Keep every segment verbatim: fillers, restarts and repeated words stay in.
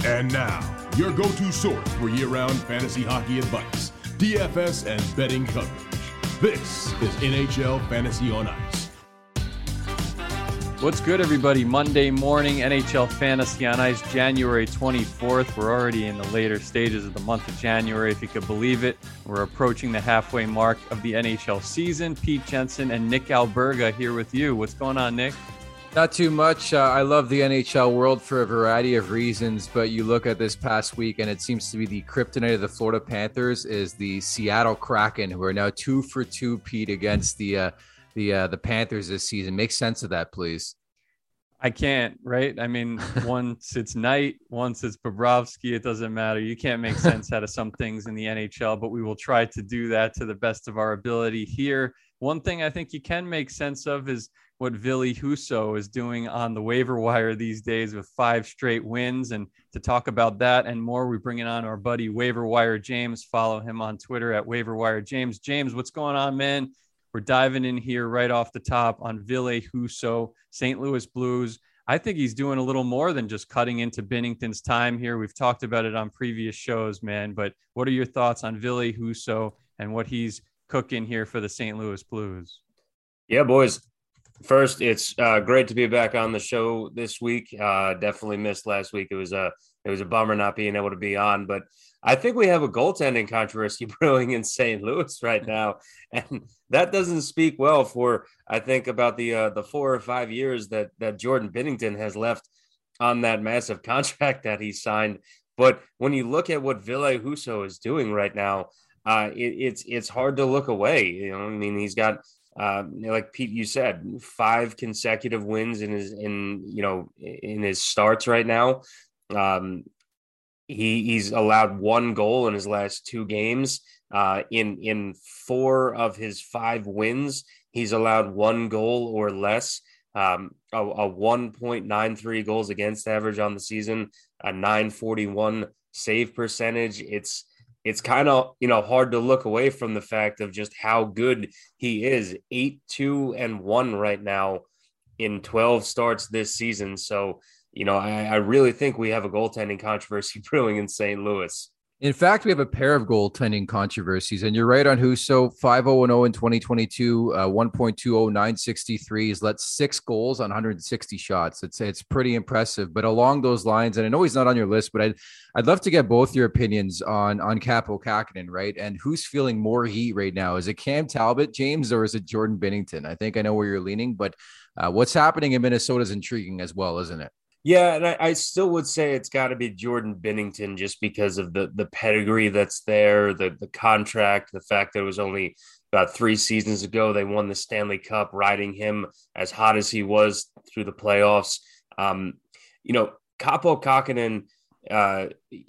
And now, your go-to source for year-round fantasy hockey advice, D F S and betting coverage. This is N H L Fantasy on Ice. What's good, everybody? Monday morning, N H L Fantasy on Ice, January twenty-fourth. We're already in the later stages of the month of January, if you could believe it. We're approaching the halfway mark of the N H L season. Pete Jensen and Nick Alberga here with you. What's going on, Nick? Not too much. Uh, I love the N H L world for a variety of reasons, but you look at this past week and it seems to be the kryptonite of the Florida Panthers is the Seattle Kraken, who are now two for two, Pete, against the uh, the uh, the Panthers this season. Make sense of that, please. I can't, right? I mean, once it's Knight, once it's Bobrovsky, it doesn't matter. You can't make sense out of some things in the N H L, but we will try to do that to the best of our ability here. One thing I think you can make sense of is what Ville Husso is doing on the waiver wire these days with five straight wins. And to talk about that and more, we bring it on our buddy Waiver Wire James. Follow him on Twitter at Waiver Wire James. James, what's going on, man? We're diving in here right off the top on Ville Husso, Saint Louis Blues. I think he's doing a little more than just cutting into Binnington's time here. We've talked about it on previous shows, man. But what are your thoughts on Ville Husso and what he's cooking here for the Saint Louis Blues? Yeah, boys. First, it's uh, great to be back on the show this week. Uh, definitely missed last week. It was a it was a bummer not being able to be on, but I think we have a goaltending controversy brewing in Saint Louis right now, and that doesn't speak well for I think about the uh, the four or five years that that Jordan Binnington has left on that massive contract that he signed. But when you look at what Ville Husso is doing right now, uh, it, it's it's hard to look away. You know, I mean, he's got. Uh, like Pete, you said, five consecutive wins in his in you know in his starts right now. Um, he he's allowed one goal in his last two games. Uh, in in four of his five wins, he's allowed one goal or less. Um, a, a one point nine three goals against average on the season, a nine forty-one save percentage. It's It's kind of, you know, hard to look away from the fact of just how good he is. eight two and one right now in twelve starts this season. So, you know, I, I really think we have a goaltending controversy brewing in Saint Louis. In fact, we have a pair of goaltending controversies, and you're right on Husso. five oh and oh in twenty twenty-two, uh, one point two oh, nine sixty-three. He's let six goals on one hundred sixty shots. It's it's pretty impressive. But along those lines, and I know he's not on your list, but I'd I'd love to get both your opinions on on Kaapo Kähkönen, right? And who's feeling more heat right now? Is it Cam Talbot, James, or is it Jordan Binnington? I think I know where you're leaning, but uh, what's happening in Minnesota is intriguing as well, isn't it? Yeah, and I, I still would say it's got to be Jordan Binnington just because of the the pedigree that's there, the the contract, the fact that it was only about three seasons ago they won the Stanley Cup, riding him as hot as he was through the playoffs. Um, you know, Kaapo Kähkönen, uh,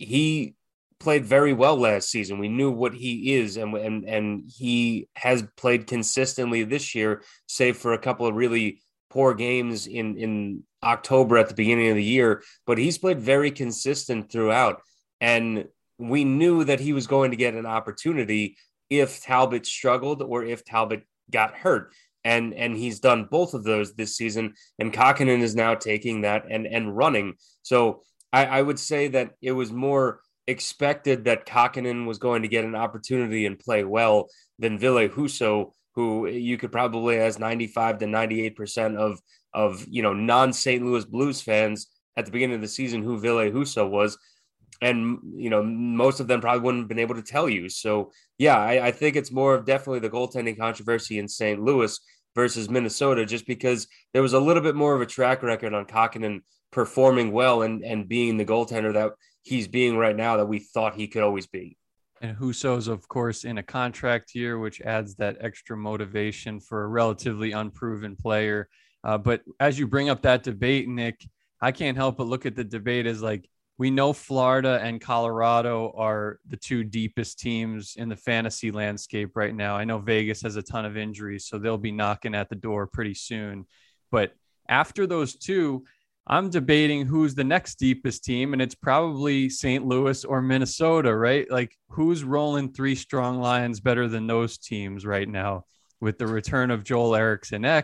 he played very well last season. We knew what he is, and and and he has played consistently this year, save for a couple of really poor games in in October at the beginning of the year, but he's played very consistent throughout. And we knew that he was going to get an opportunity if Talbot struggled or if Talbot got hurt. And, and he's done both of those this season. And Kähkönen is now taking that and, and running. So I, I would say that it was more expected that Kähkönen was going to get an opportunity and play well than Ville Husso, who you could probably has ninety-five to ninety-eight percent of, of, you know, non-Saint Louis Blues fans at the beginning of the season who Ville Husso was. And, you know, most of them probably wouldn't have been able to tell you. So, yeah, I, I think it's more of definitely the goaltending controversy in Saint Louis versus Minnesota, just because there was a little bit more of a track record on Kähkönen performing well and, and being the goaltender that he's being right now that we thought he could always be. And Husso's, of course, in a contract year, which adds that extra motivation for a relatively unproven player. Uh, but as you bring up that debate, Nick, I can't help but look at the debate as like, we know Florida and Colorado are the two deepest teams in the fantasy landscape right now. I know Vegas has a ton of injuries, so they'll be knocking at the door pretty soon. But after those two, I'm debating who's the next deepest team, and it's probably Saint Louis or Minnesota, right? Like, who's rolling three strong lines better than those teams right now with the return of Joel Eriksson Ek,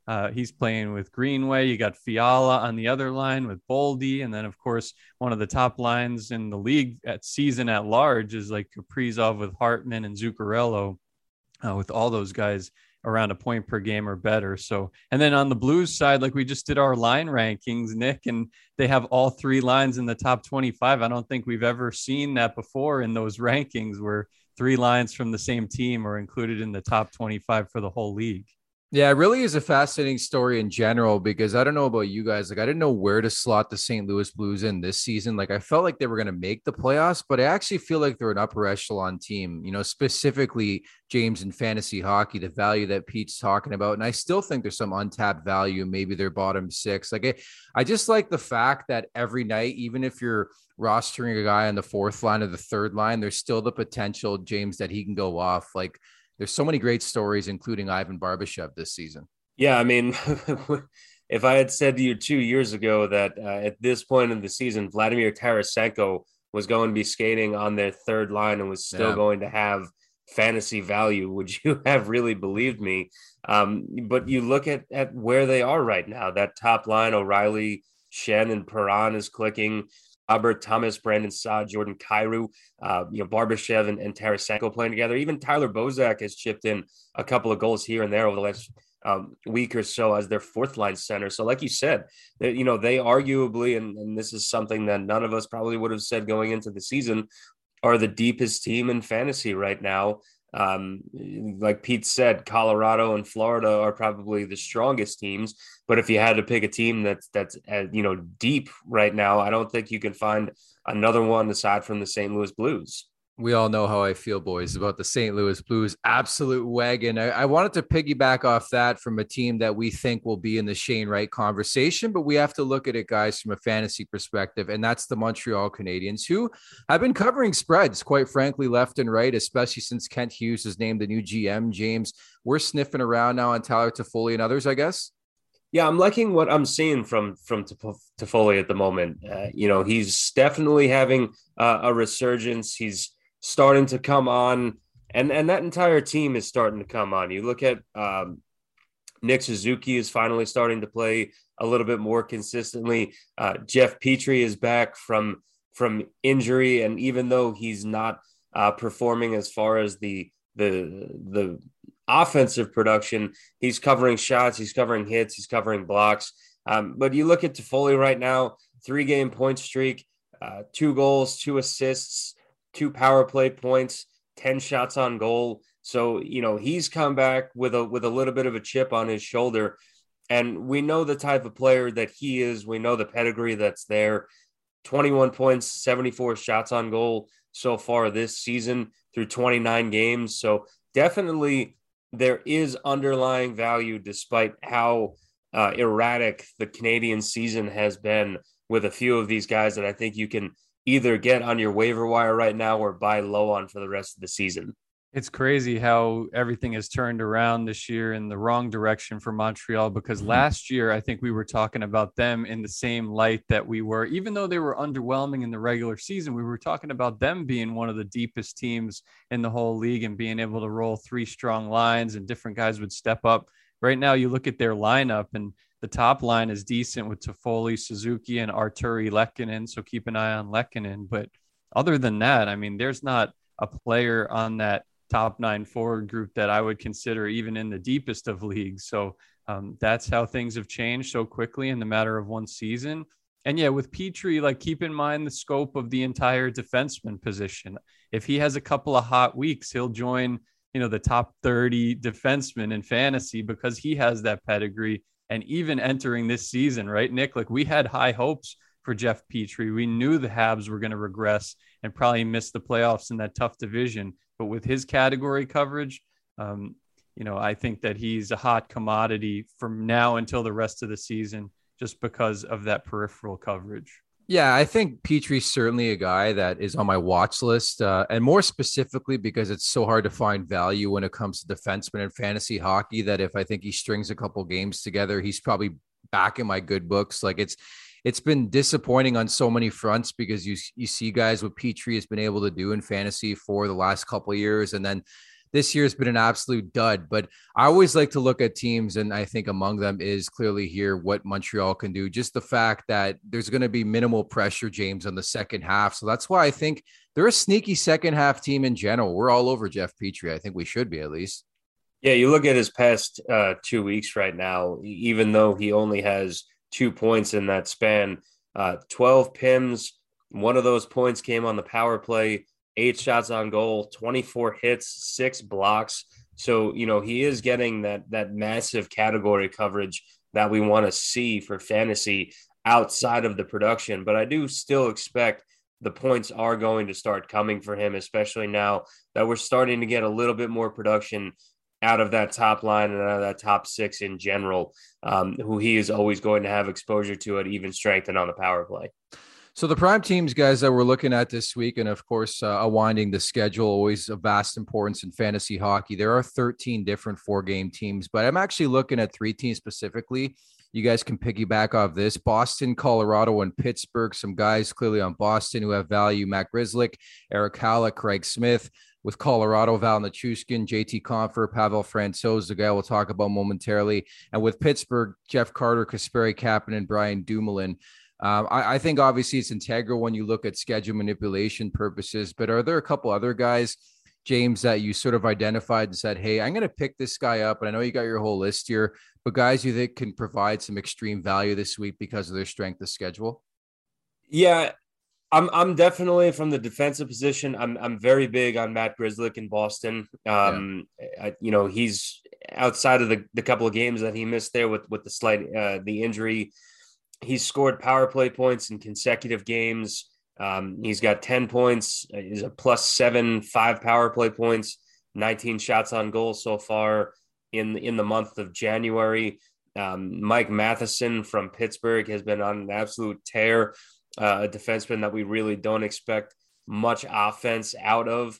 Uh, he's playing with Greenway. You got Fiala on the other line with Boldy. And then, of course, one of the top lines in the league at season at large is like Kaprizov with Hartman and Zuccarello, uh, with all those guys around a point per game or better. So, and then on the Blues side, like we just did our line rankings, Nick, and they have all three lines in the top twenty-five. I don't think we've ever seen that before in those rankings where three lines from the same team are included in the top twenty-five for the whole league. Yeah, it really is a fascinating story in general, because I don't know about you guys. Like, I didn't know where to slot the Saint Louis Blues in this season. Like, I felt like they were going to make the playoffs, but I actually feel like they're an upper echelon team, you know, specifically James in fantasy hockey, the value that Pete's talking about. And I still think there's some untapped value. Maybe they're bottom six. Like, I, I just like the fact that every night, even if you're rostering a guy on the fourth line or the third line, there's still the potential, James, that he can go off. Like, there's so many great stories, including Ivan Barbashev this season. Yeah, I mean, if I had said to you two years ago that uh, at this point in the season, Vladimir Tarasenko was going to be skating on their third line and was still Yeah. going to have fantasy value, would you have really believed me? Um, but you look at, at where they are right now. That top line, O'Reilly, Shen, and Perron is clicking. Robert Thomas, Brandon Saad, Jordan Kyrou, uh, you know, Barbashev and, and Tarasenko playing together. Even Tyler Bozak has chipped in a couple of goals here and there over the last um, week or so as their fourth line center. So like you said, they, you know, they arguably, and, and this is something that none of us probably would have said going into the season, are the deepest team in fantasy right now. Um, like Pete said, Colorado and Florida are probably the strongest teams. But if you had to pick a team that's that's uh, you know deep right now, I don't think you can find another one aside from the Saint Louis Blues. We all know how I feel, boys, about the Saint Louis Blues absolute wagon. I, I wanted to piggyback off that from a team that we think will be in the Shane Wright conversation, but we have to look at it, guys, from a fantasy perspective, and that's the Montreal Canadiens, who have been covering spreads, quite frankly, left and right, especially since Kent Hughes is named the new G M. James, we're sniffing around now on Tyler Toffoli and others, I guess. Yeah, I'm liking what I'm seeing from from Toffoli at the moment. Uh, you know, he's definitely having uh, a resurgence. He's starting to come on, and and that entire team is starting to come on. You look at um, Nick Suzuki is finally starting to play a little bit more consistently. Uh, Jeff Petrie is back from from injury, and even though he's not uh, performing as far as the the the offensive production, he's covering shots, he's covering hits, he's covering blocks. Um, but you look at Toffoli right now, three game point streak, uh, two goals, two assists, two power play points, ten shots on goal. So, you know, he's come back with a with a little bit of a chip on his shoulder. And we know the type of player that he is. We know the pedigree that's there. twenty-one points, seventy-four shots on goal so far this season through twenty-nine games. So definitely there is underlying value despite how uh, erratic the Canadian season has been with a few of these guys that I think you can either get on your waiver wire right now or buy low on for the rest of the season. It's crazy how everything has turned around this year in the wrong direction for Montreal, because last year, I think we were talking about them in the same light that we were, even though they were underwhelming in the regular season, we were talking about them being one of the deepest teams in the whole league and being able to roll three strong lines and different guys would step up. Right now, you look at their lineup and the top line is decent with Toffoli, Suzuki, and Arturi Lehkonen. So keep an eye on Lehkonen. But other than that, I mean, there's not a player on that top nine forward group that I would consider even in the deepest of leagues. So um, that's how things have changed so quickly in the matter of one season. And yeah, with Petrie, like keep in mind the scope of the entire defenseman position. If he has a couple of hot weeks, he'll join, you know, the top thirty defensemen in fantasy because he has that pedigree. And even entering this season, right, Nick, like we had high hopes for Jeff Petrie. We knew the Habs were going to regress and probably miss the playoffs in that tough division. But with his category coverage, um, you know, I think that he's a hot commodity from now until the rest of the season, just because of that peripheral coverage. Yeah, I think Petrie's certainly a guy that is on my watch list, uh, and more specifically because it's so hard to find value when it comes to defensemen and fantasy hockey that if I think he strings a couple games together, he's probably back in my good books. Like it's it's been disappointing on so many fronts because you you see guys what Petrie has been able to do in fantasy for the last couple of years, and then this year's been an absolute dud. But I always like to look at teams, and I think among them is clearly here what Montreal can do. Just the fact that there's going to be minimal pressure, James, on the second half. So that's why I think they're a sneaky second half team in general. We're all over Jeff Petrie. I think we should be, at least. Yeah, you look at his past uh, two weeks right now, even though he only has two points in that span, uh, twelve P I Ms. One of those points came on the power play, eight shots on goal, twenty-four hits, six blocks. So, you know, he is getting that that massive category coverage that we want to see for fantasy outside of the production. But I do still expect the points are going to start coming for him, especially now that we're starting to get a little bit more production out of that top line and out of that top six in general, um, who he is always going to have exposure to at even strength and on the power play. So the prime teams, guys, that we're looking at this week, and of course, uh, unwinding the schedule, always of vast importance in fantasy hockey. There are thirteen different four-game teams, but I'm actually looking at three teams specifically. You guys can piggyback off this: Boston, Colorado, and Pittsburgh. Some guys clearly on Boston who have value: Matt Grzelcyk, Eric Haula, Craig Smith. With Colorado, Val Nichushkin, J T Compher, Pavel Francouz, the guy we'll talk about momentarily. And with Pittsburgh, Jeff Carter, Kasperi Kapanen, and Brian Dumoulin. Um, I, I think obviously it's integral when you look at schedule manipulation purposes, but are there a couple other guys, James, that you sort of identified and said, hey, I'm going to pick this guy up? And I know you got your whole list here, but guys you think can provide some extreme value this week because of their strength of schedule? Yeah, I'm I'm definitely from the defensive position. I'm I'm very big on Matt Grzelcyk in Boston. Um, yeah. I, you know, he's outside of the, the couple of games that he missed there with with the slight uh, the injury. He's scored power play points in consecutive games. Um, he's got ten points. He's a plus seven five power play points. nineteen shots on goal so far in in the month of January. Um, Mike Matheson from Pittsburgh has been on an absolute tear. Uh, a defenseman that we really don't expect much offense out of.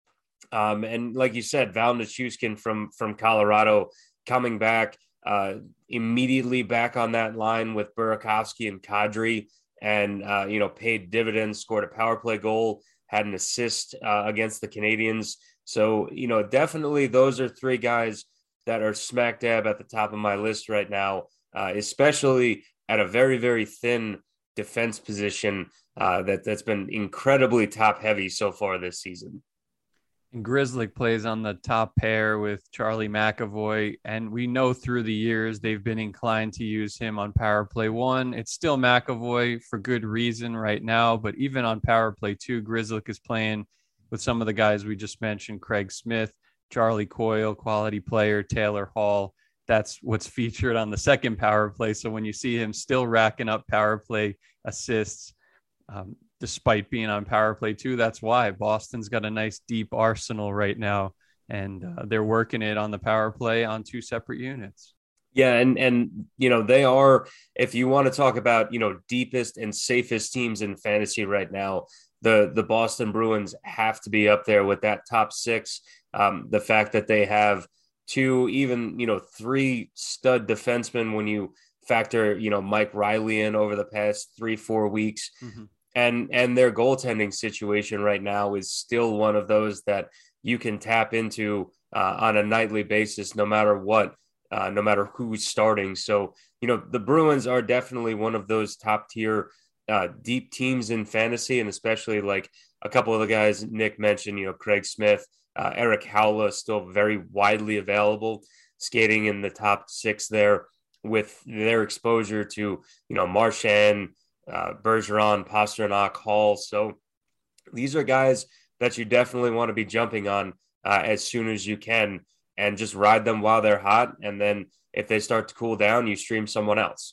Um, and like you said, Val Nichushkin from, from Colorado coming back uh, immediately back on that line with Burakovsky and Kadri, and, uh, you know, paid dividends, scored a power play goal, had an assist uh, against the Canadiens. So, you know, definitely those are three guys that are smack dab at the top of my list right now, uh, especially at a very, very thin defense position uh, that that's been incredibly top heavy so far this season. And Grzelcyk plays on the top pair with Charlie McAvoy, and we know through the years they've been inclined to use him on power play one. It's still McAvoy for good reason right now, but even on power play two, Grzelcyk is playing with some of the guys we just mentioned: Craig Smith, Charlie Coyle, quality player, Taylor Hall. That's what's featured on the second power play. So when you see him still racking up power play assists, um, despite being on power play two, that's why Boston's got a nice deep arsenal right now, and uh, they're working it on the power play on two separate units. Yeah. And, and, you know, they are, if you want to talk about, you know, deepest and safest teams in fantasy right now, the, the Boston Bruins have to be up there with that top six. Um, the fact that they have two, even, you know, three stud defensemen when you factor, you know, Mike Riley in over the past three, four weeks. Mm-hmm. And, and their goaltending situation right now is still one of those that you can tap into uh, on a nightly basis, no matter what, uh, no matter who's starting. So, you know, the Bruins are definitely one of those top tier uh, deep teams in fantasy, and especially like a couple of the guys Nick mentioned, you know, Craig Smith, Uh, Eric Haula is still very widely available, skating in the top six there with their exposure to, you know, Marchand, uh, Bergeron, Pastrnak, Hall. So these are guys that you definitely want to be jumping on uh, as soon as you can, and just ride them while they're hot. And then if they start to cool down, you stream someone else.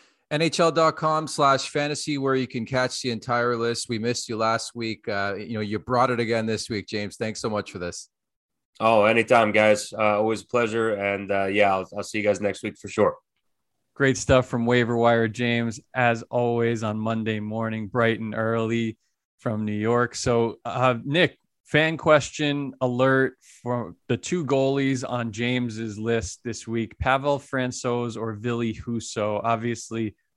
N H L dot com slash fantasy, where you can catch the entire list. We missed you last week. Uh, you know, you brought it again this week, James. Thanks so much for this. Oh, anytime, guys. Uh, always a pleasure. And uh, yeah, I'll, I'll see you guys next week for sure. Great stuff from Waiver Wire, James, as always on Monday morning, bright and early from New York. So, uh, Nick, fan question alert for the two goalies on James's list this week: Pavel Francouz or Ville Husso. Obviously,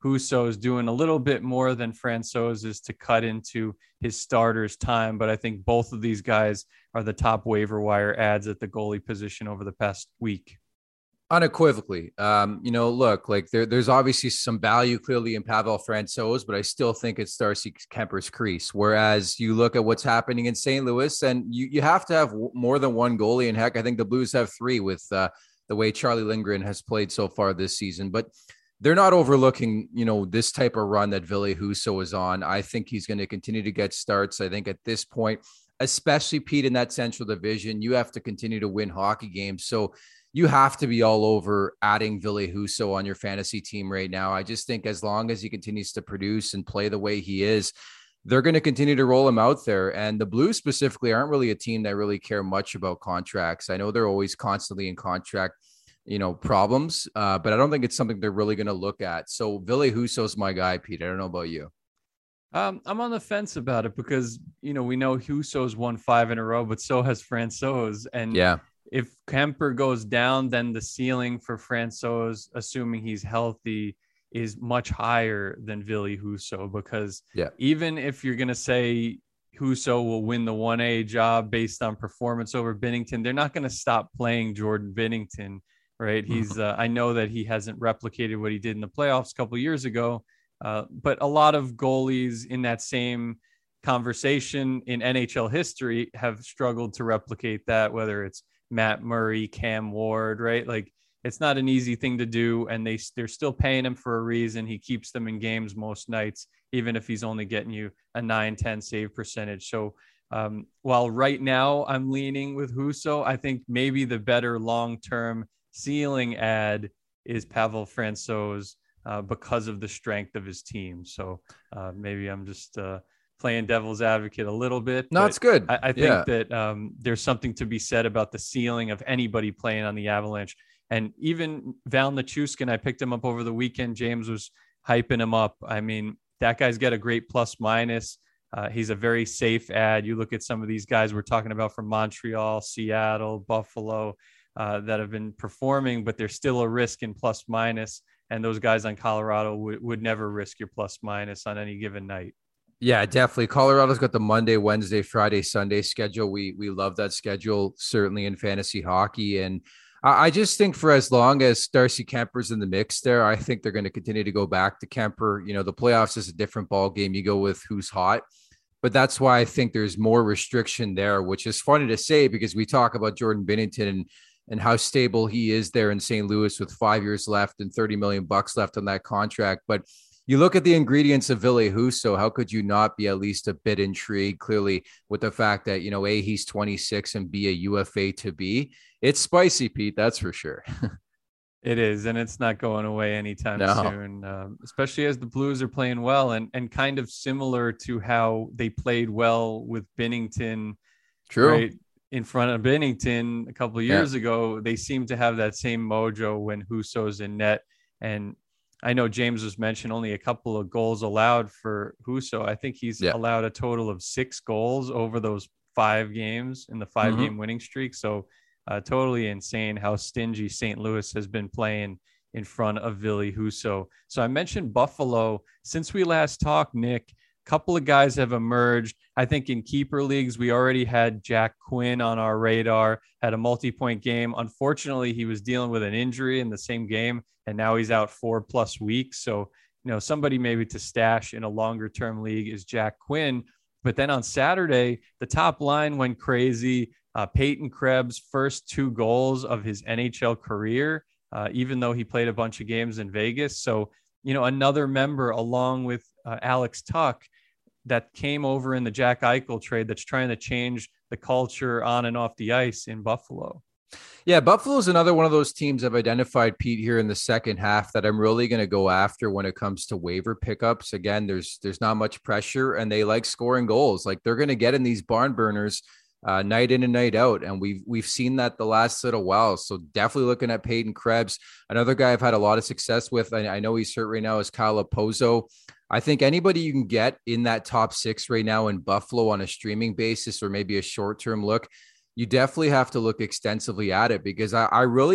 Husso is doing a little bit more than Francouz is to cut into his starter's time. But I think both of these guys are the top waiver wire ads at the goalie position over the past week. Unequivocally. Um, you know, look, like there, there's obviously some value clearly in Pavel Francouz, but I still think it's Darcy Kemper's crease. Whereas you look at what's happening in Saint Louis, and you, you have to have w- more than one goalie. And heck, I think the Blues have three with uh, the way Charlie Lindgren has played so far this season. But they're not overlooking, you know, this type of run that Ville Husso is on. I think he's going to continue to get starts. I think at this point, especially Pete in that Central Division, you have to continue to win hockey games. So you have to be all over adding Ville Husso on your fantasy team right now. I just think as long as he continues to produce and play the way he is, they're going to continue to roll him out there. And the Blues specifically aren't really a team that really care much about contracts. I know they're always constantly in contract, you know, problems, uh, but I don't think it's something they're really going to look at. So Ville Husso's my guy, Pete. I don't know about you. Um, I'm on the fence about it because, you know, we know Husso's won five in a row, but so has Francouz. And yeah, if Kemper goes down, then the ceiling for Francouz, assuming he's healthy, is much higher than Ville Husso, because yeah. even if you're going to say Husso will win the one A job based on performance over Binnington, they're not going to stop playing Jordan Binnington, right? He's, uh, I know that he hasn't replicated what he did in the playoffs a couple of years ago, uh, but a lot of goalies in that same conversation in N H L history have struggled to replicate that, whether it's Matt Murray, Cam Ward, right? Like, it's not an easy thing to do, and they, they're still paying him for a reason. He keeps them in games most nights, even if he's only getting you a nine ten save percentage. So um, while right now I'm leaning with Husso, I think maybe the better long-term ceiling ad is Pavel Francouz uh, because of the strength of his team. So uh, maybe I'm just uh, playing devil's advocate a little bit. No, it's good. I, I think yeah. that um, there's something to be said about the ceiling of anybody playing on the Avalanche. And even Val Nichushkin, I picked him up over the weekend. James was hyping him up. I mean, that guy's got a great plus minus. Uh, he's a very safe ad. You look at some of these guys we're talking about from Montreal, Seattle, Buffalo, uh, that have been performing, but they're still a risk in plus minus. And those guys on Colorado would, would never risk your plus minus on any given night. Yeah, definitely. Colorado's got the Monday, Wednesday, Friday, Sunday schedule. We we love that schedule, certainly in fantasy hockey. And I just think for as long as Darcy Kemper's in the mix there, I think they're going to continue to go back to Kemper. You know, the playoffs is a different ball game. You go with who's hot, but that's why I think there's more restriction there, which is funny to say because we talk about Jordan Binnington and, and how stable he is there in Saint Louis with five years left and thirty million bucks left on that contract. But you look at the ingredients of Ville Husso, how could you not be at least a bit intrigued, clearly, with the fact that, you know, A, he's twenty-six and B, a U F A to be. It's spicy, Pete, that's for sure. It is, and it's not going away anytime no. soon, um, especially as the Blues are playing well and, and kind of similar to how they played well with Binnington. True. Right, in front of Binnington a couple of years yeah. ago. They seem to have that same mojo when Husso's in net. And I know James was mentioned only a couple of goals allowed for Husso. I think he's yeah. allowed a total of six goals over those five games in the five mm-hmm. game winning streak. So uh, totally insane how stingy Saint Louis has been playing in front of Ville Husso. So I mentioned Buffalo. Since we last talked, Nick, a couple of guys have emerged. I think in keeper leagues, we already had Jack Quinn on our radar, had a multi-point game. Unfortunately, he was dealing with an injury in the same game, and now he's out four plus weeks. So, you know, somebody maybe to stash in a longer term league is Jack Quinn. But then on Saturday, the top line went crazy. Uh, Peyton Krebs' first two goals of his N H L career, uh, even though he played a bunch of games in Vegas. So, you know, another member along with uh, Alex Tuch that came over in the Jack Eichel trade that's trying to change the culture on and off the ice in Buffalo. Yeah, Buffalo is another one of those teams I've identified, Pete, here in the second half that I'm really going to go after when it comes to waiver pickups. Again, there's there's not much pressure, and they like scoring goals. Like they're going to get in these barn burners uh, night in and night out, and we've we've seen that the last little while. So definitely looking at Peyton Krebs. Another guy I've had a lot of success with, I, I know he's hurt right now, is Kyle Pozo. I think anybody you can get in that top six right now in Buffalo on a streaming basis or maybe a short-term look, you definitely have to look extensively at it because I, I really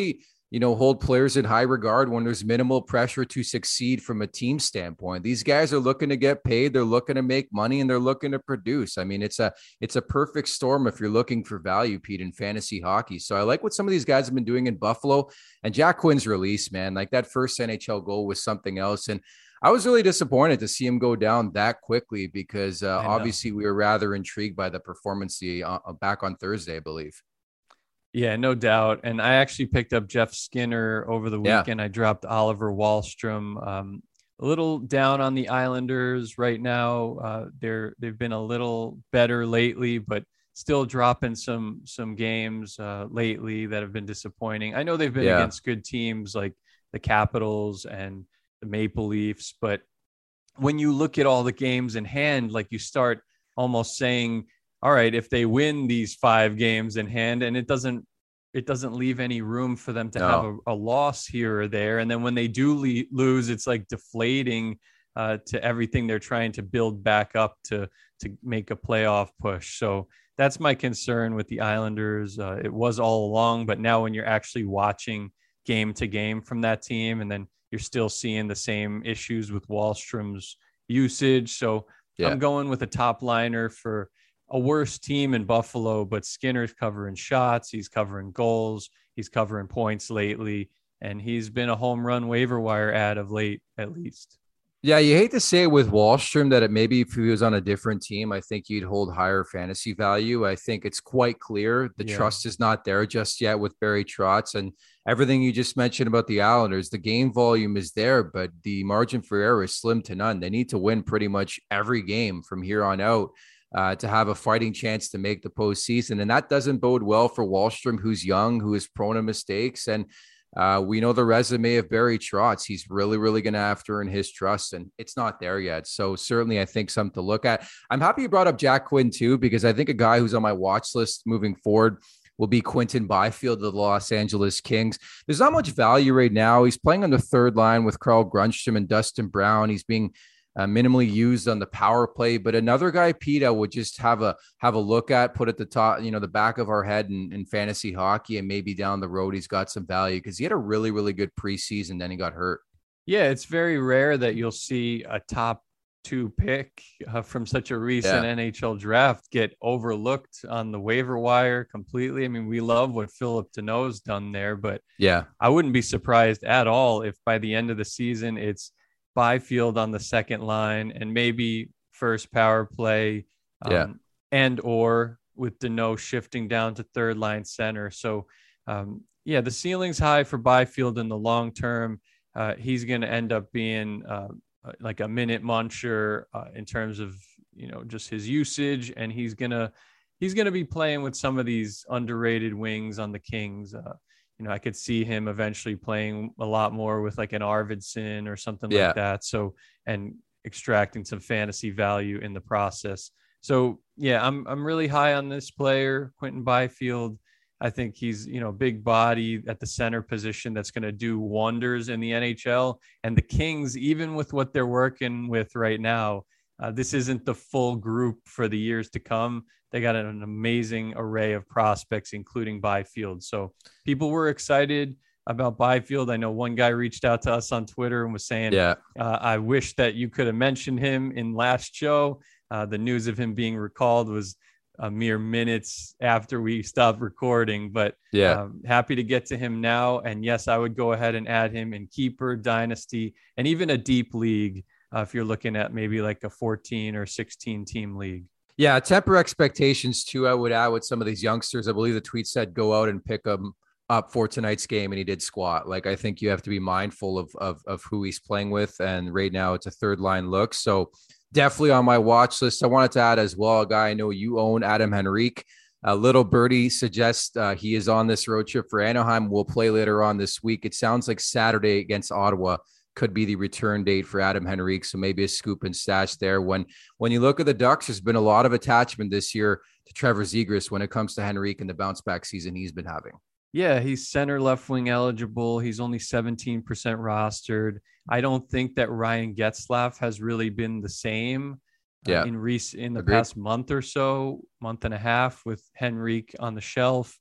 you know, hold players in high regard when there's minimal pressure to succeed from a team standpoint. These guys are looking to get paid. They're looking to make money and they're looking to produce. I mean, it's a, it's a perfect storm if you're looking for value, Pete, in fantasy hockey. So I like what some of these guys have been doing in Buffalo, and Jack Quinn's release, man, like that first N H L goal was something else. And I was really disappointed to see him go down that quickly because uh, obviously we were rather intrigued by the performance the, uh, back on Thursday, I believe. Yeah, no doubt. And I actually picked up Jeff Skinner over the weekend. Yeah. I dropped Oliver Wahlstrom. Um, a little down on the Islanders right now. Uh, they're they've been a little better lately, but still dropping some some games uh, lately that have been disappointing. I know they've been yeah. against good teams like the Capitals and the Maple Leafs, but when you look at all the games in hand, like you start almost saying, all right, if they win these five games in hand, and it doesn't, it doesn't leave any room for them to no. have a, a loss here or there. And then when they do le- lose, it's like deflating uh, to everything they're trying to build back up to, to make a playoff push. So that's my concern with the Islanders. Uh, it was all along, but now when you're actually watching game to game from that team, and then you're still seeing the same issues with Wahlstrom's usage. So yeah. I'm going with a top liner for a worse team in Buffalo, but Skinner's covering shots. He's covering goals. He's covering points lately. And he's been a home run waiver wire ad of late, at least. Yeah, you hate to say it with Wahlstrom that it maybe if he was on a different team, I think you'd hold higher fantasy value. I think it's quite clear the yeah. trust is not there just yet with Barry Trotz, and everything you just mentioned about the Islanders. The game volume is there, but the margin for error is slim to none. They need to win pretty much every game from here on out uh, to have a fighting chance to make the postseason. And that doesn't bode well for Wahlstrom, who's young, who is prone to mistakes. And Uh, we know the resume of Barry Trotz. He's really, really going to have to earn his trust, and it's not there yet. So certainly I think something to look at. I'm happy you brought up Jack Quinn too, because I think a guy who's on my watch list moving forward will be Quinton Byfield of the Los Angeles Kings. There's not much value right now. He's playing on the third line with Carl Grundstrom and Dustin Brown. He's being Uh, minimally used on the power play, but another guy, Pete, I would just have a have a look at, put at the top, you know, the back of our head in, in fantasy hockey, and maybe down the road he's got some value because he had a really, really good preseason. Then he got hurt. Yeah, it's very rare that you'll see a top two pick uh, from such a recent yeah. N H L draft get overlooked on the waiver wire completely. I mean, we love what Philip Deneau's done there, but yeah, I wouldn't be surprised at all if by the end of the season it's Byfield on the second line and maybe first power play um, yeah. and or with Deneau shifting down to third line center. So um, yeah, the ceiling's high for Byfield in the long term. Uh, he's going to end up being uh, like a minute muncher uh, in terms of, you know, just his usage. And he's going to, he's going to be playing with some of these underrated wings on the Kings. Uh, You know, I could see him eventually playing a lot more with like an Arvidsson or something yeah. like that. So, and extracting some fantasy value in the process. So, yeah, I'm I'm really high on this player, Quinton Byfield. I think he's, you know, big body at the center position that's going to do wonders in the N H L. And the Kings, even with what they're working with right now, uh, this isn't the full group for the years to come. They got an amazing array of prospects, including Byfield. So people were excited about Byfield. I know one guy reached out to us on Twitter and was saying, yeah, uh, I wish that you could have mentioned him in last show. Uh, the news of him being recalled was a mere minutes after we stopped recording, but yeah, um, happy to get to him now. And yes, I would go ahead and add him in keeper, dynasty, and even a deep league. Uh, if you're looking at maybe like a fourteen or sixteen team league. Yeah, temper expectations too. I would add with some of these youngsters. I believe the tweet said go out and pick them up for tonight's game, and he did squat. Like, I think you have to be mindful of of of who he's playing with, and right now it's a third line look. So definitely on my watch list. I wanted to add as well a guy I know you own, Adam Henrique. A little birdie suggests uh, he is on this road trip for Anaheim. We'll play later on this week. It sounds like Saturday against Ottawa could be the return date for Adam Henrique. So maybe a scoop and stash there. When, when you look at the Ducks, there's been a lot of attachment this year to Trevor Zegras when it comes to Henrique and the bounce back season he's been having. Yeah, he's center left wing eligible. He's only seventeen percent rostered. I don't think that Ryan Getzlaf has really been the same yeah. uh, in rec- in the Agreed. past month or so, month and a half with Henrique on the shelf.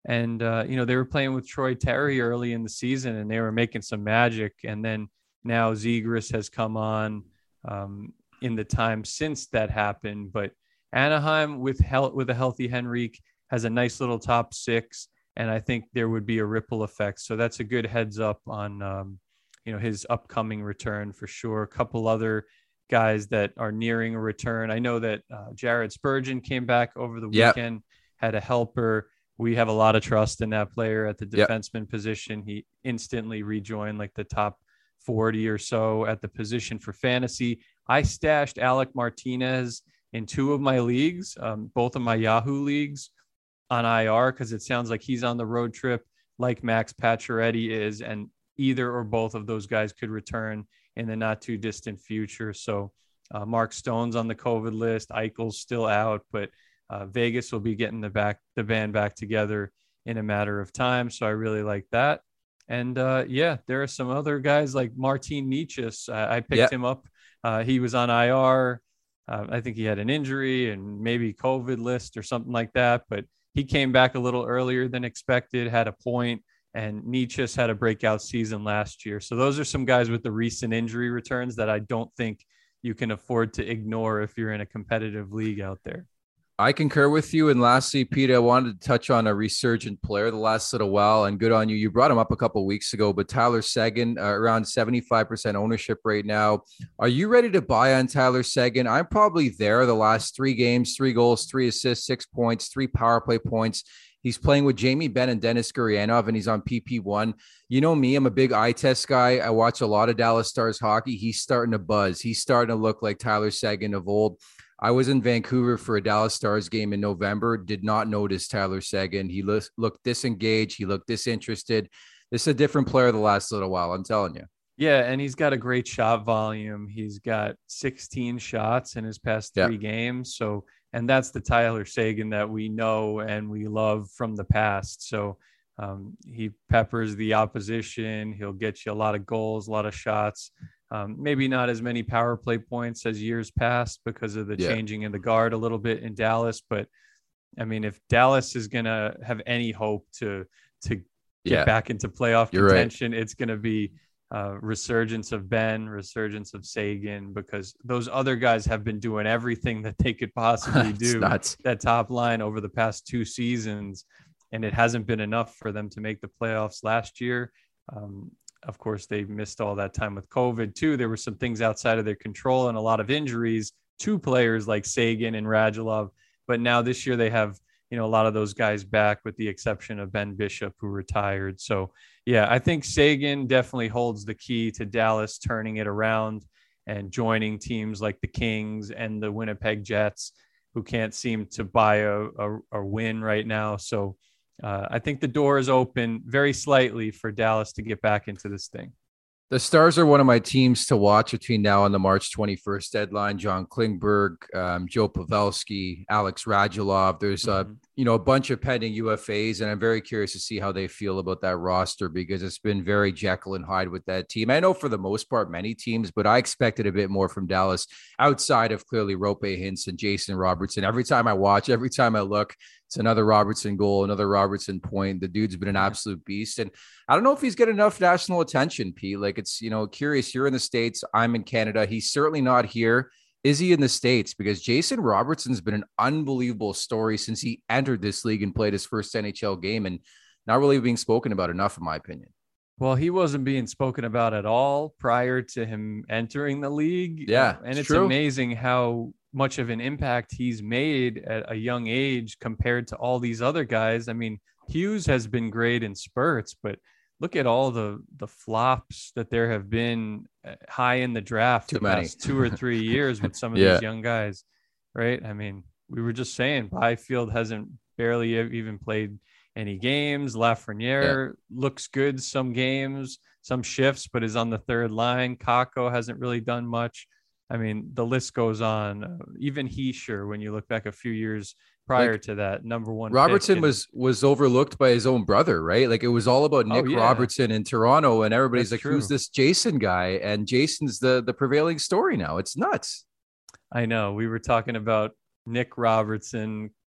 And, uh, you know, they were playing with Troy Terry early in the season and they were making some magic. And then now Zegras has come on um, in the time since that happened. But Anaheim with health, with a healthy Henrique has a nice little top six. And I think there would be a ripple effect. So that's a good heads up on, um, you know, his upcoming return for sure. A couple other guys that are nearing a return. I know that uh, Jared Spurgeon came back over the Yep. weekend, had a helper. We have a lot of trust in that player at the defenseman yep. position. He instantly rejoined like the top forty or so at the position for fantasy. I stashed Alec Martinez in two of my leagues, um, both of my Yahoo leagues on I R, because it sounds like he's on the road trip like Max Pacioretty is, and either or both of those guys could return in the not too distant future. So uh, Mark Stone's on the COVID list. Eichel's still out, but uh, Vegas will be getting the back the band back together in a matter of time. So I really like that. And uh, yeah, there are some other guys like Martin Necas. Uh, I picked yep. him up. Uh, he was on I R. Uh, I think he had an injury and maybe COVID list or something like that, but he came back a little earlier than expected, had a point, and Necas had a breakout season last year. So those are some guys with the recent injury returns that I don't think you can afford to ignore if you're in a competitive league out there. I concur with you. And lastly, Pete, I wanted to touch on a resurgent player the last little while, and good on you. You brought him up a couple of weeks ago, but Tyler Seguin, uh, around seventy-five percent ownership right now. Are you ready to buy on Tyler Seguin? I'm probably there the last three games, three goals, three assists, six points, three power play points. He's playing with Jamie Benn and Dennis Gurianov, and he's on P P one. You know me, I'm a big eye test guy. I watch a lot of Dallas Stars hockey. He's starting to buzz. He's starting to look like Tyler Seguin of old. I was in Vancouver for a Dallas Stars game in November, did not notice Tyler Seguin. He looked, looked disengaged. He looked disinterested. This is a different player the last little while, I'm telling you. Yeah, and he's got a great shot volume. He's got sixteen shots in his past three yeah. games. So, and that's the Tyler Seguin that we know and we love from the past. So um, he peppers the opposition. He'll get you a lot of goals, a lot of shots. Um, maybe not as many power play points as years past because of the yeah. changing of the guard a little bit in Dallas. But I mean, if Dallas is going to have any hope to, to get yeah. back into playoff You're contention, right. it's going to be uh, resurgence of Ben, resurgence of Seguin, because those other guys have been doing everything that they could possibly do that top line over the past two seasons. And it hasn't been enough for them to make the playoffs last year. Um, Of course, they missed all that time with COVID too. There were some things outside of their control and a lot of injuries to players like Seguin and Radulov. But now this year they have, you know, a lot of those guys back with the exception of Ben Bishop, who retired. So, yeah, I think Seguin definitely holds the key to Dallas turning it around and joining teams like the Kings and the Winnipeg Jets, who can't seem to buy a, a, a win right now. So, Uh, I think the door is open very slightly for Dallas to get back into this thing. The Stars are one of my teams to watch between now and the March twenty-first deadline. John Klingberg, um, Joe Pavelski, Alex Radulov. There's a, mm-hmm. you know, a bunch of pending U F As, and I'm very curious to see how they feel about that roster because it's been very Jekyll and Hyde with that team. I know for the most part, many teams, but I expected a bit more from Dallas outside of clearly Rope Hintz and Jason Robertson. Every time I watch, every time I look, it's another Robertson goal, another Robertson point. The dude's been an absolute beast. And I don't know if he's getting enough national attention, Pete. Like, it's, you know, curious. You're in the States. I'm in Canada. He's certainly not here. Is he in the States? Because Jason Robertson's been an unbelievable story since he entered this league and played his first N H L game, and not really being spoken about enough, in my opinion. Well, he wasn't being spoken about at all prior to him entering the league. Yeah. And it's true. amazing how much of an impact he's made at a young age compared to all these other guys. I mean, Hughes has been great in spurts, but look at all the the flops that there have been high in the draft Too the many. past two or three years with some of yeah. these young guys, right? I mean, we were just saying Byfield hasn't barely even played any games. Lafreniere yeah. looks good some games, some shifts, but is on the third line. Kakko hasn't really done much. I mean, the list goes on. Uh, even Heischer, when you look back a few years prior like, to that, number one. Robertson was was overlooked by his own brother, right? Like, it was all about Nick oh, yeah. Robertson in Toronto, and everybody's That's like, true. Who's this Jason guy? And Jason's the the prevailing story now. It's nuts. I know. We were talking about Nick Robertson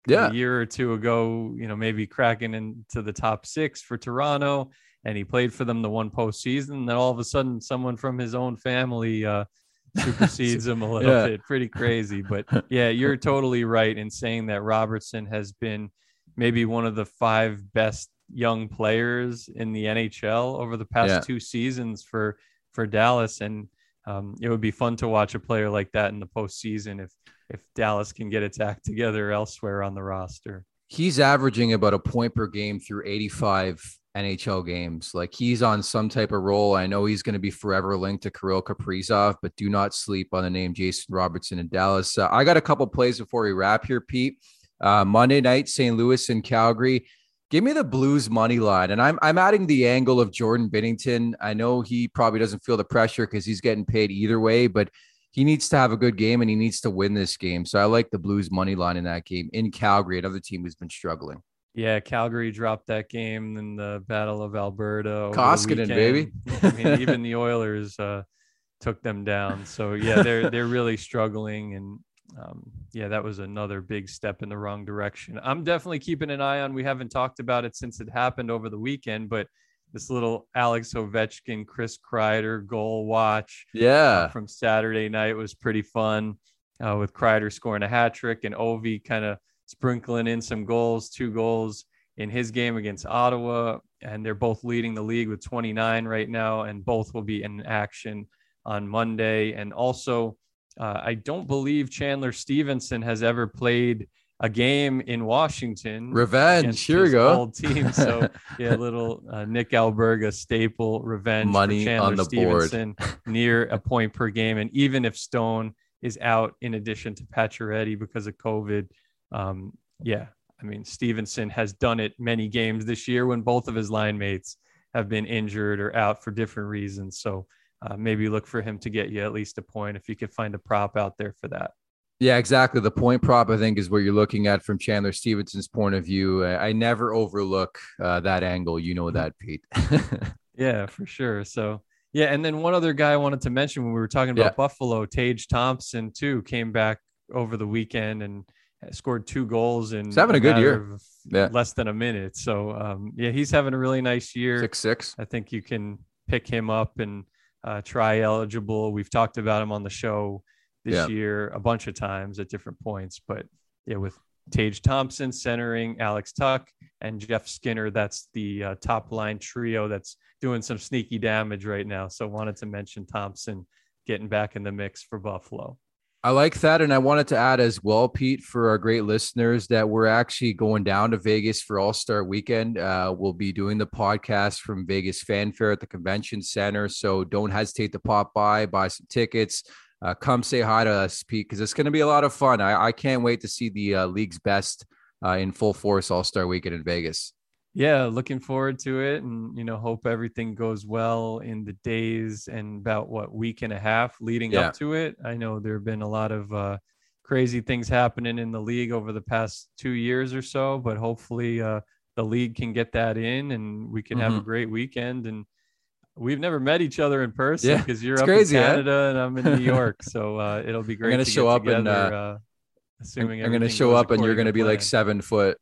Yeah. a year or two ago, you know, maybe cracking into the top six for Toronto, and he played for them the one postseason. And then all of a sudden, someone from his own family uh, supersedes him a little Yeah. bit. Pretty crazy. But yeah, you're totally right in saying that Robertson has been maybe one of the five best young players in the N H L over the past Yeah. two seasons for, for Dallas. And um, it would be fun to watch a player like that in the postseason if, if Dallas can get its act together elsewhere on the roster. He's averaging about a point per game through eighty-five N H L games. Like, he's on some type of roll. I know he's going to be forever linked to Kirill Kaprizov, but do not sleep on the name Jason Robertson in Dallas. Uh, I got a couple plays before we wrap here, Pete. Uh, Monday night, Saint Louis and Calgary. Give me the Blues money line. And I'm I'm adding the angle of Jordan Binnington. I know he probably doesn't feel the pressure because he's getting paid either way, but he needs to have a good game and he needs to win this game. So I like the Blues money line in that game in Calgary, another team who's been struggling. Yeah, Calgary dropped that game in the Battle of Alberta. Koskinen, baby. I mean, even the Oilers uh, took them down. So yeah, they're they're really struggling, and um, yeah, that was another big step in the wrong direction. I'm definitely keeping an eye on. We haven't talked about it since it happened over the weekend, but this little Alex Ovechkin, Chris Kreider goal watch, Yeah, uh, from Saturday night was pretty fun. Uh, with Kreider scoring a hat trick and Ovi kind of sprinkling in some goals, two goals in his game against Ottawa. And they're both leading the league with twenty-nine right now, and both will be in action on Monday. And also, uh, I don't believe Chandler Stevenson has ever played a game in Washington. Revenge. Here we go. Old team. So yeah, little uh, Nick Alberga staple revenge. Money for Chandler on the Stevenson, board. near a point per game. And even if Stone is out, in addition to Pacioretty because of COVID, um, yeah, I mean, Stevenson has done it many games this year when both of his line mates have been injured or out for different reasons. So uh, maybe look for him to get you at least a point if you could find a prop out there for that. Yeah, exactly. The point prop, I think, is what you're looking at from Chandler Stevenson's point of view. I, I never overlook uh, that angle. You know that, Pete. Yeah, for sure. So, yeah. And then one other guy I wanted to mention when we were talking about Yeah. Buffalo, Tage Thompson, too, came back over the weekend and scored two goals in He's having a good matter year. of Yeah. less than a minute. So, um, yeah, he's having a really nice year. Six, six. I think you can pick him up and uh, try eligible. We've talked about him on the show this Yeah. year a bunch of times at different points, but yeah, with Tage Thompson centering Alex Tuck and Jeff Skinner, that's the uh, top line trio that's doing some sneaky damage right now. So wanted to mention Thompson getting back in the mix for Buffalo. I like that. And I wanted to add as well, Pete, for our great listeners, that we're actually going down to Vegas for All-Star Weekend. Uh, we'll be doing the podcast from Vegas Fan Fair at the Convention Center. So don't hesitate to pop by, buy some tickets. Uh, come say hi to us, Pete, because it's going to be a lot of fun. I, I can't wait to see the uh, league's best uh, in full force All-Star Weekend in Vegas. Yeah, looking forward to it, and you know, hope everything goes well in the days and about what week and a half leading Yeah. up to it. I know there have been a lot of uh, crazy things happening in the league over the past two years or so, but hopefully uh, the league can get that in, and we can have a Mhm. great weekend. And we've never met each other in person Yeah, because you're it's up crazy, in huh? Canada and I'm in New York, so uh, it'll be great. gonna to show get up and, together, uh, uh, assuming I'm going to everything show goes up and you're according going to be like plan. seven foot.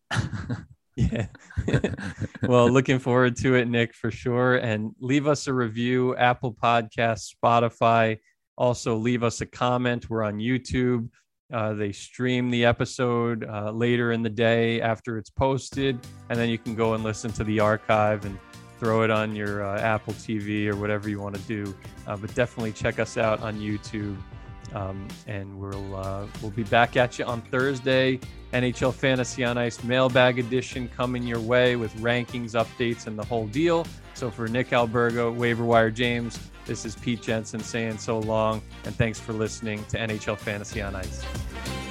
Yeah. Well, looking forward to it, Nick, for sure. And leave us a review, Apple Podcasts, Spotify. Also, leave us a comment. We're on YouTube. Uh, they stream the episode uh, later in the day after it's posted. And then you can go and listen to the archive and throw it on your uh, Apple T V or whatever you want to do. Uh, but definitely check us out on YouTube. Um, and we'll uh, we'll be back at you on Thursday. N H L Fantasy on Ice mailbag edition coming your way with rankings, updates, and the whole deal. So for Nick Alberga, Waiver Wire James, this is Pete Jensen saying so long, and thanks for listening to N H L Fantasy on Ice.